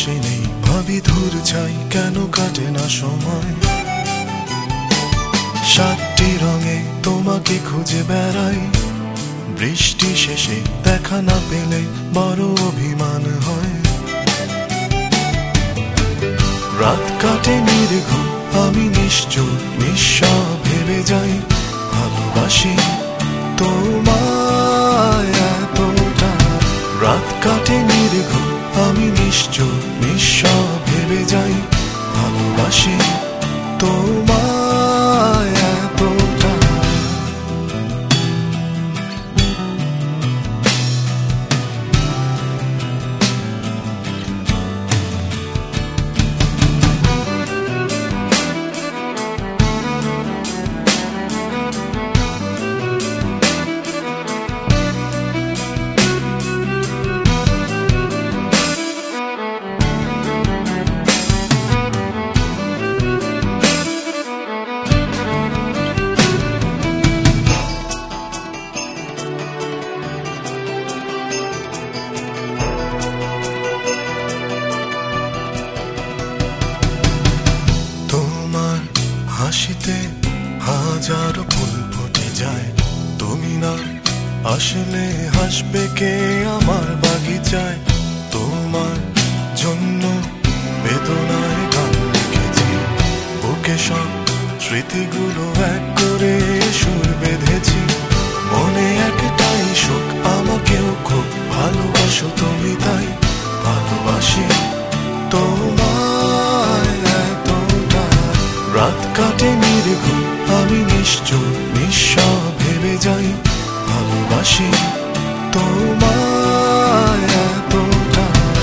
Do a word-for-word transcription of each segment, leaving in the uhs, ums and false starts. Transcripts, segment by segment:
পাশে নেই ভাবি ধূর ছাই কেন কাটে না সময়। সাতটি রঙে তোমাকে খুঁজে বেড়াই, বৃষ্টি শেষে দেখা না পেলে বড় অভিমান হয়। রাত কাটে নির্ঘুম আমি নিশ্চুপ নিঃস্ব ভেবে যাই, ভালোবাসি তোমায় এতটা। রাত কাটে নির্ঘুম আমি নিশ্চুপ নিঃস্ব ভেবে যাই, ভালোবাসি তোমায় এতটা। হাসিতে হাজারো ফুল ফুটে যায়, তুমি না আসলে হাসবে কে আমার বাগিচায়। তোমার জন্য বেদনায় গান লিখেছি, বুকে সব স্মৃতিগুলো এক করে সুর বেঁধেছি। মনে একটাই সুখ আমাকেও খুব ভালোবাসো তুমি, তাই ভালোবাসি তোমায় এতটা। রাত কাটে নির্ঘুম আমি নিশ্চুপ নিঃস্ব ভেবে যাই, ভালোবাসি তোমায় এতটা।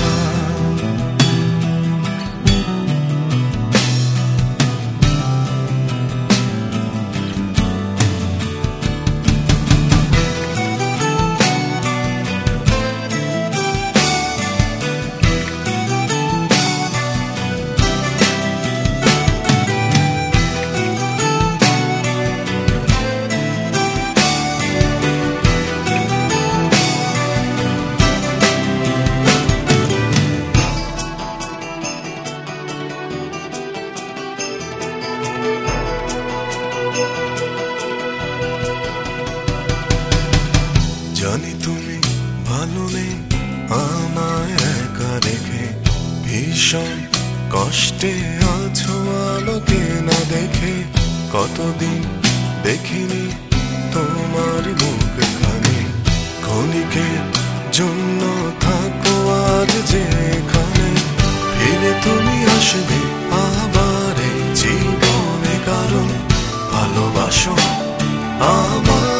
জানি তুমি ভালো নেই আমায় একা রেখে, ভীষণ কষ্টে আছো আলোকে না দেখে। কতদিন দেখিনি তোমার মুখখানি, ক্ষণিকের জন্য থাকো আর যেখানে। ফিরে তুমি আসবে আবার এই জীবনে, কারণ ভালোবাসো আমায়।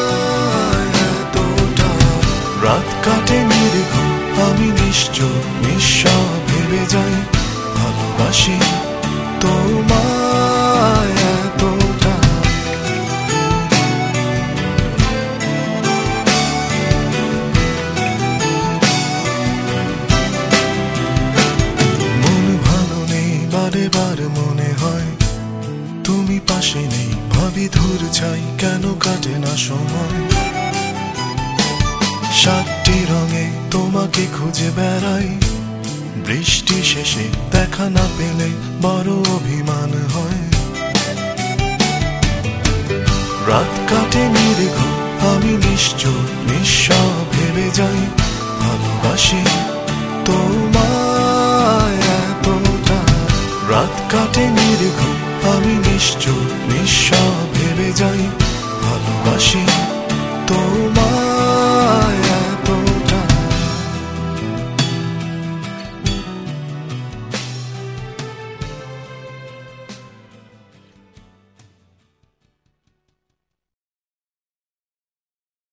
রাত কাটে নির্ঘুম আমি নিশ্চুপ নিঃস্ব ভেবে যাই, ভালোবাসি তোমায় এতটা। মন ভালো নেই বারে বার মনে হয়, তুমি পাশে নেই ভাবি ধূর ছাই কেন কাটে না সময়। সাতটি রঙে তোমাকে খুঁজে বেড়াই, বৃষ্টি শেষে দেখা না পেলে বড় অভিমান হয়। রাত কাটে নির্ঘুম আমি নিশ্চুপ নিঃস্ব ভেবে যাই, ভালোবাসি তোমায় এতটা। রাত কাটে নির্ঘুম আমি নিশ্চুপ নিঃস্ব ভেবে যাই, ভালোবাসি